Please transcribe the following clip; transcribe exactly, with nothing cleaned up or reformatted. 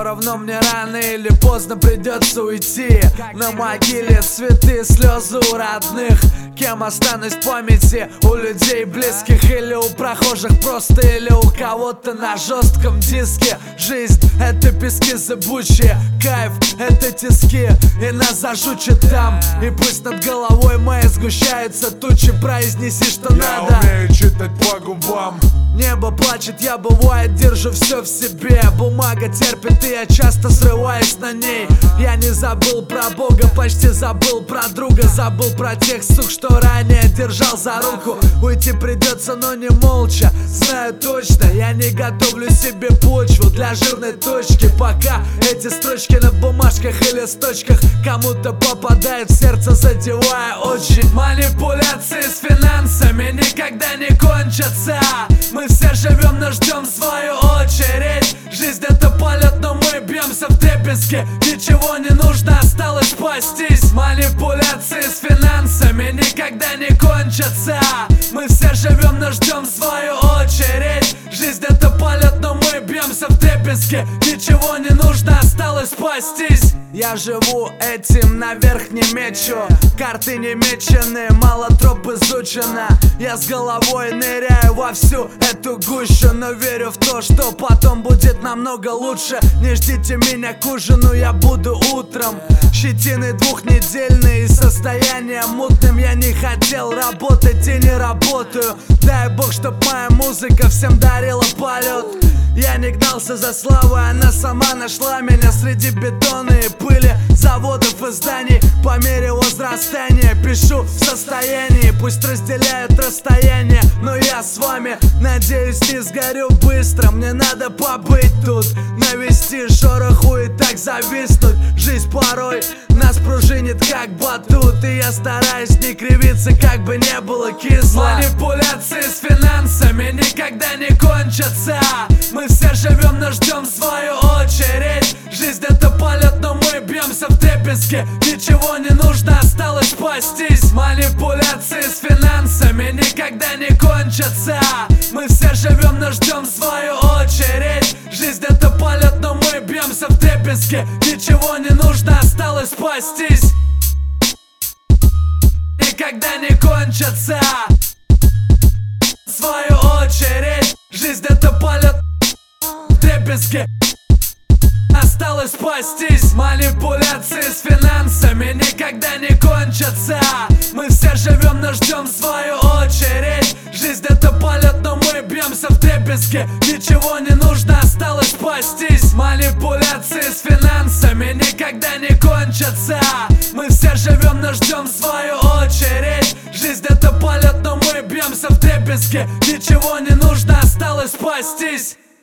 равно мне рано или поздно придется уйти. На могиле цветы, слезы у родных. Кем останусь в памяти? У людей близких или у прохожих просто, или у кого-то на жестком диске. Жизнь — это пески зыбучие, кайф — это тиски, и нас зажучат там. И пусть над головой моей сгущаются тучи, произнеси, что я надо. Я умею читать по губам. Небо плачет, я бывает держу все в себе. Бумага терпит, и я часто срываюсь на ней. Я не забыл про Бога, почти забыл про друга. Забыл про тех сук, что ранее держал за руку. Уйти придется, но не молча. Знаю точно, я не готовлю себе почву для жирной точки. Пока эти строчки на бумажках и листочках кому-то попадают в сердце, задевая очень. Манипуляции с финансами никогда не кончатся. Мы все живем, но ждем свою очередь. Жизнь — это полет, но мы бьемся в дребезги. Ничего не нужно, осталось спастись. Манипуляции с финансами никогда не кончатся. Мы все живем, но ждем свою очередь. Жизнь — это полет, но мы бьемся в дребезги. Ничего не нужно, осталось спастись. Я живу этим, наверх не мечу. Карты не мечены, мало троп изучено. Я с головой ныряю во всю эту гущу, но верю в то, что потом будет намного лучше. Не ждите меня к ужину, я буду утром. Щетины двухнедельные, состояние мутным. Я не хотел работать и не работаю. Дай бог, чтоб моя музыка всем дарила полет. Я не гнался за славой, она сама нашла меня среди бетона и пыли, заводов и зданий. По мере возрастания пишу в состоянии, пусть разделяют расстояние, но я с вами, надеюсь, не сгорю быстро. Мне надо побыть тут, навести шороху и так зависнуть. Жизнь порой нас пружинит как батут, и я стараюсь не кривиться, как бы не было кисло. Манипуляции с финансами никогда не кончатся. Мы все живем, но ждем свою очередь. Жизнь — это полет, но мы бьемся в дребезги. Ничего не нужно, осталось спастись. Манипуляции с финансами никогда не кончатся. Мы все живем, но ждем свою очередь. Жизнь — это полет, но мы бьемся в дребезги. Ничего не нужно, осталось спастись. Никогда не кончатся. Свою очередь. Жизнь — это полет в дребезги. Осталось спастись. Манипуляции с финансами никогда не кончатся. Мы все живем, но ждем свою очередь. Жизнь — это полет, но мы бьемся в дребезги. Ничего не нужно, осталось спастись. Манипуляции с финансами никогда не кончатся. Мы все живем, но ждем свою очередь. Жизнь — это полет, но мы бьемся в дребезги. Ничего не нужно, осталось спастись.